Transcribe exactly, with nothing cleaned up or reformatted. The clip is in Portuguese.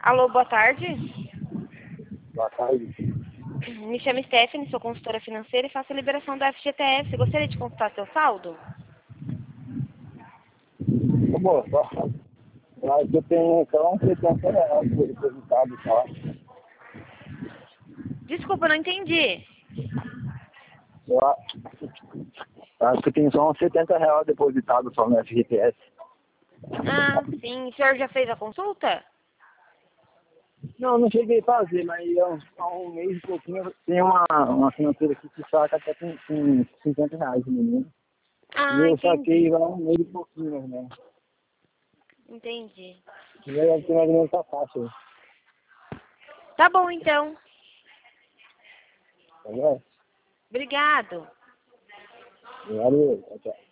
Alô, boa tarde. Boa tarde. Me chamo Stephanie, sou consultora financeira e faço a liberação do F G T S. Gostaria de consultar seu saldo? Ô, moço, ó, eu tenho só uns setenta reais por depositado só. Desculpa, não entendi. Eu a- acho que eu tenho só uns setenta reais depositado só no F G T S. Ah, sim. O senhor já fez a consulta? Não, não cheguei a fazer, mas eu, há um mês e pouquinho tem uma, uma financeira aqui que saca até com, com cinquenta reais, menino. E Ah, eu entendi. saquei lá um mês e pouquinho, né? Entendi. E aí eu tenho mais ou menos essa faixa aí. Tá bom, então. Tá vendo? Obrigado. Valeu, tchau, tchau.